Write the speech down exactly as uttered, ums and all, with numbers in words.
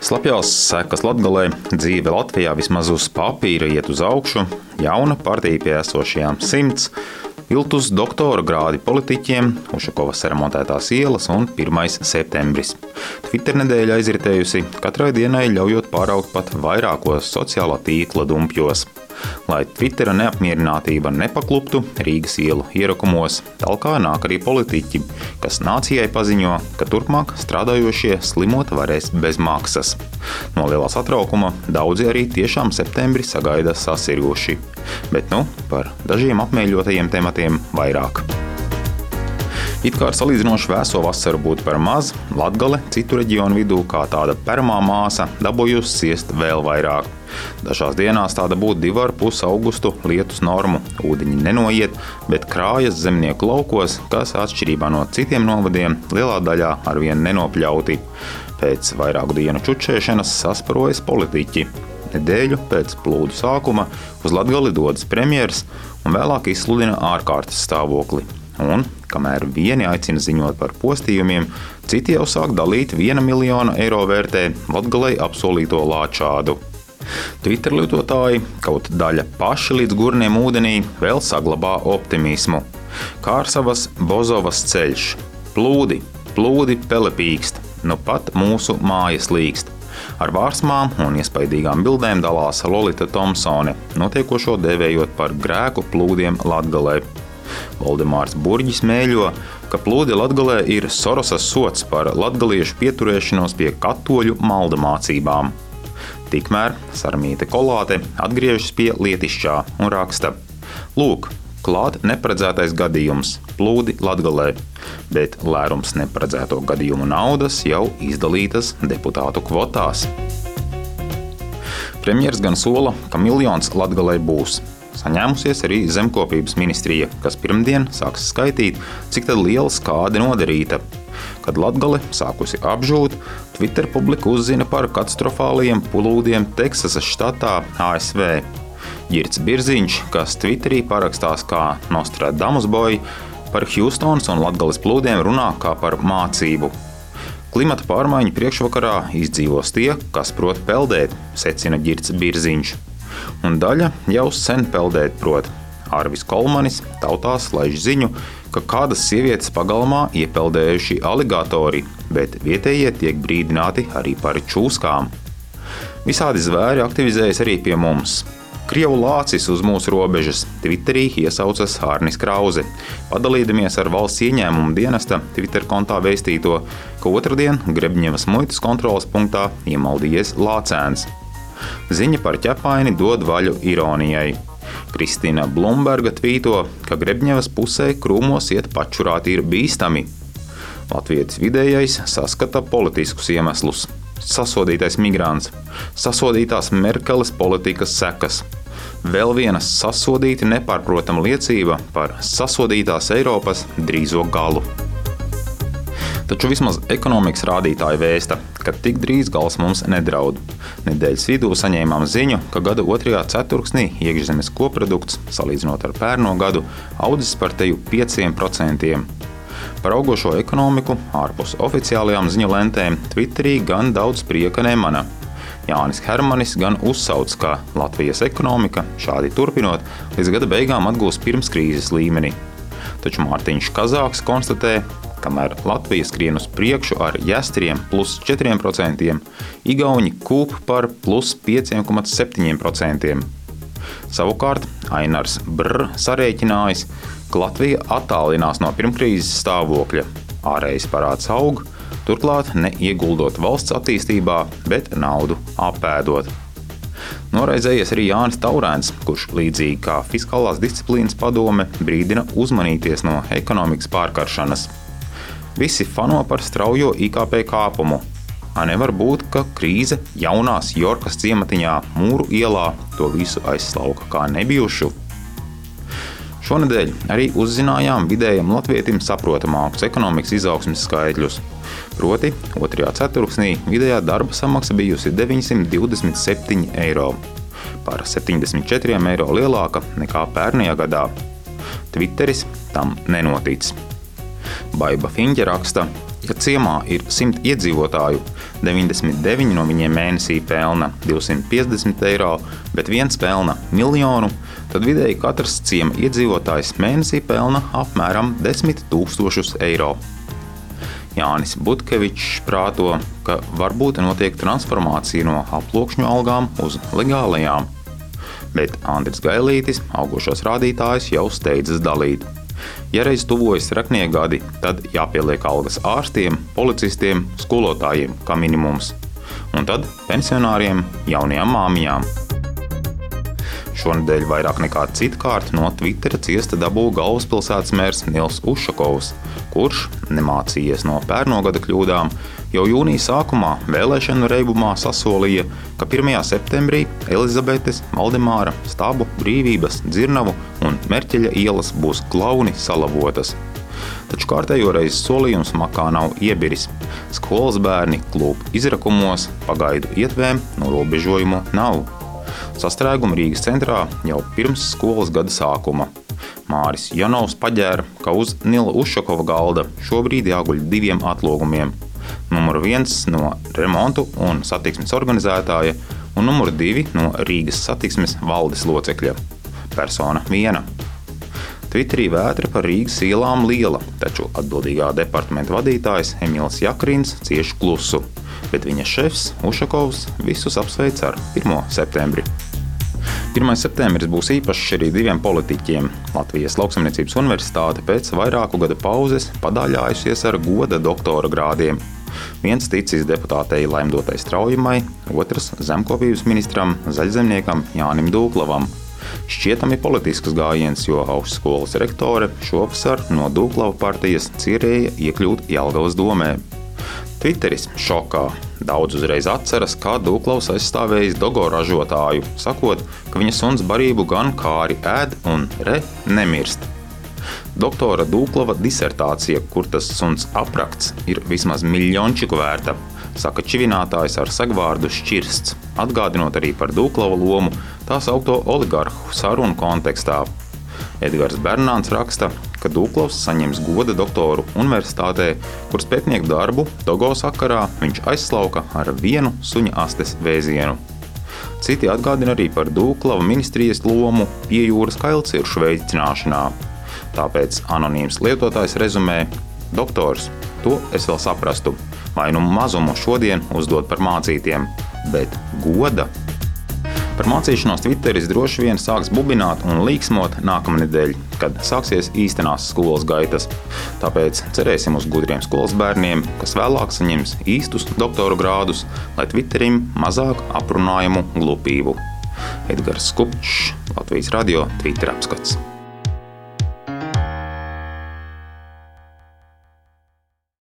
Slapjās sekas Latgalē, dzīve Latvijā vismaz uz papīra iet uz augšu, jauna partija pie esošajām simts, iltus doktora grādi politiķiem, Ušakovas remontētās ielas un pirmais septembris. Twitter nedēļa aizritējusi, katrai dienai ļaujot pāraugt pat vairākos sociālā tīkla dumpjos. Lai Twittera neapmierinātība nepakluptu Rīgas ielu ierakumos, talkā nāk arī politiķi, kas nācijai paziņo, ka turpmāk strādājošie slimot varēs bez maksas. No lielā satraukuma daudzi arī tiešām septembrī sagaida sasirguši. Bet nu, par dažiem apmēļotajiem tematiem vairāk. It kā ar salīdzinoši vēso vasaru būtu par maz, Latgale citu reģionu vidū kā tāda permā māsa dabūjusi ciest vēl vairāk. Dažās dienās tāda būtu divu ar pus augustu lietus normu. Ūdeņi nenoiet, bet krājas zemnieku laukos, kas atšķirībā no citiem novadiem lielā daļā arvien nenopļauti. Pēc vairāku dienu čučēšanas sasparojas politiķi. Nedēļu pēc plūdu sākuma uz Latgali dodas premjers un vēlāk izsludina ārkārtas stāvokli. Un, kamēr vieni aicina ziņot par postījumiem, citi jau sāk dalīt viena miljona eiro vērtē Latgalei apsolīto lāčādu. Twitter lietotāji, kaut daļa paši līdz gurniem ūdenī, vēl saglabā optimismu. Kārsavas Bozovas ceļš. Plūdi, plūdi pelepīkst, nu pat mūsu mājas līkst. Ar vārsmām un iespaidīgām bildēm dalās Lolita Tomsone, notiekošo dēvējot par grēku plūdiem Latgalē. Voldemārs Burģis mēļo, ka plūdi Latgalē ir Sorosas sods par latgaliešu pieturēšanos pie katoļu malda mācībām. Tikmēr Sarmīte Kolāte atgriežas pie lietišķā un raksta: Lūk, klāt neparedzētais gadījums – plūdi Latgalē, bet lērums neparedzēto gadījumu naudas jau izdalītas deputātu kvotās. Premjers gan sola, ka miljons Latgalē būs. Saņēmusies arī Zemkopības ministrija, kas pirmdien sāks skaitīt, cik tad liela skāde nodarīta. Kad Latgale sākusi apžūt, Twitter publika uzzina par katastrofālajiem plūdiem Teksasas štatā A S V. Ģirds Birziņš, kas Twitterī parakstās kā Nostradamus boy, par Hjustonas un Latgales plūdiem runā kā par mācību. Klimata pārmaiņu priekšvakarā izdzīvos tie, kas prot peldēt, secina Ģirds Birziņš. Un daļa jau sen peldēt prot. Arvis Kolmanis tautās laiž ziņu, ka kādas sievietes pagalmā iepeldējuši aligatori, bet vietējie tiek brīdināti arī par čūskām. Visādi zvēri aktivizējas arī pie mums. Krievu lācis uz mūsu robežas Twitterī iesaucas Ārnis Krauze, padalīdamies ar valsts ieņēmumu dienesta Twitter kontā vēstīto, ka otrdien Grebņevas muitas kontroles punktā iemaldījies lācēns. Ziņa par ķepaini dod vaļu ironijai. Kristīna Blumberga tvīto, ka Grebņevas pusē krūmos iet pačurāt ir bīstami. Latvietis vidējais saskata politiskus iemeslus. Sasodītais migrants, sasodītās Merkeles politikas sekas. Vēl viena sasodīti nepārprotama liecība par sasodītās Eiropas drīzo galu. Taču vismaz ekonomikas rādītāji vēsta, ka tik drīz gals mums nedraud. Nedēļas vidū saņēmām ziņu, ka gada otrajā ceturksnī iekšzemes koprodukts, salīdzinot ar pērno gadu, audzis par teju pieciem procentiem. Par augošo ekonomiku ārpus oficiālajām ziņu lentēm Twitterī gan daudz prieka nemana. Jānis Hermanis gan uzsauc, ka Latvijas ekonomika, šādi turpinot, līdz gada beigām atgūs pirms krīzes līmeni. Taču Mārtiņš Kazāks konstatē, kamēr Latvija skrien uz priekšu ar Jestriem plus četriem procentiem, Igauņi kūp par plus pieciem komats septiņiem procentiem. Savukārt Ainars Brr sarēķinājis, ka Latvija attālinās no pirmkrīzes stāvokļa. Ārējais parāds aug, turklāt neieguldot valsts attīstībā, bet naudu apēdot. Noraizējies arī Jānis Taurēns, kurš līdzīgi kā fiskālās disciplīnas padome brīdina uzmanīties no ekonomikas pārkaršanas. Visi fano par straujo I K P kāpumu. A nevar būt, ka krīze jaunās Jorkas ciematiņā Mūru ielā to visu aizslauka kā nebijušu. Šonedēļ arī uzzinājām vidējam latvietim saprotamākus ekonomikas izaugsmes skaitļus. Proti, otrajā ceturksnī vidējā darba samaksa bijusi deviņsimt divdesmit septiņi eiro, par septiņdesmit četriem eiro lielāka nekā pērnajā gadā. Twitteris tam nenotic. Baiba Fiņķe raksta: Ja ciemā ir simt iedzīvotāju, deviņdesmit deviņi no viņiem mēnesī pelna divsimt piecdesmit eiro, bet viens pelna miljonu, tad vidēji katrs ciema iedzīvotājs mēnesī pelna apmēram desmit tūkstošus eiro. Jānis Butkevičs prāto, ka varbūt notiek transformācija no aploksņu algām uz legālajām, bet Andris Gailītis augošos rādītājus jau steidzas dalīt. Ja reiz tuvojas raknie gadi, tad jāpieliek algas ārstiem, policistiem, skolotājiem kā minimums. Un tad pensionāriem, jaunajām māmiņām. Šonedēļ vairāk nekā citkārt no Twittera ciesta dabū galvaspilsētas mērs Nils Ušakovs, kurš, nemācījies no pērno gada kļūdām, jau jūnija sākumā vēlēšanu reibumā sasolīja, ka pirmajā septembrī Elizabetes, Valdemāra, Stabu, Brīvības, Dzirnavu un Merķeļa ielas būs klauni salavotas. Taču kārtējo reizi solījums makā nav iebiris. Skolas bērni klūp izrakumos, pagaidu ietvēm norobežojumu nav. Sastrēguma Rīgas centrā jau pirms skolas gada sākuma. Māris Janovs paģēra, ka uz Nila Ušakova galda šobrīd jāguļ diviem atlūgumiem. Numur viens no remontu un satiksmes organizētāja un numur divi no Rīgas satiksmes valdes locekļa. Persona viena. Twitterī vētra par Rīgas ielām liela, taču atbildīgā departamenta vadītājs Emīls Jakrins cieši klusu, bet viņa šefs Ušakovs visus apsveic ar pirmo septembri. pirmais septembris būs īpašs arī diviem politiķiem. Latvijas Lauksaimniecības universitāte pēc vairāku gadu pauzes padāļājusies ar goda doktora grādiem. Viens ticis deputātei Laimdotai Straujamai, otrs zemkopības ministram, zaļzemniekam Jānim Dūklavam. Šķietami politisks gājiens, jo augstskolas rektore šovasar no Dūklava partijas cerēja iekļūt Jelgavas domē. Twitteris šokā. Daudz uzreiz atceras, kā Dūklavs aizstāvējis dogo ražotāju, sakot, ka viņa suns barību gan kāri ēd un re nemirst. Doktora Dūklava disertācija, kur tas suns aprakts, ir vismaz miljončiku vērta, saka čivinātājs ar sagvārdu šķirsts, atgādinot arī par Dūklava lomu tā saukto oligarhu sarunu kontekstā. Edgars Bernāns raksta, ka Dūklavs saņems goda doktoru universitātē, kuras pētnieku darbu dogo sakarā viņš aizslauka ar vienu suņa astes vēzienu. Citi atgādina arī par Dūklava ministrijas lomu pie jūras kailciršu veicināšanā. Tāpēc anonīms lietotājs rezumē: doktors, to es vēl saprastu, vai nu mazumu šodien uzdod par mācītiem, bet goda. Par mācīšanos Twitteris droši vien sāks bubināt un līksmot nākamnedēļ, kad sāksies īstenās skolas gaitas. Tāpēc cerēsim uz gudriem skolas bērniem, kas vēlāk saņems īstus doktoru grādus, lai Twitterim mazāk aprunājumu glupību. Edgars Skupčs, Latvijas radio Twitter apskats.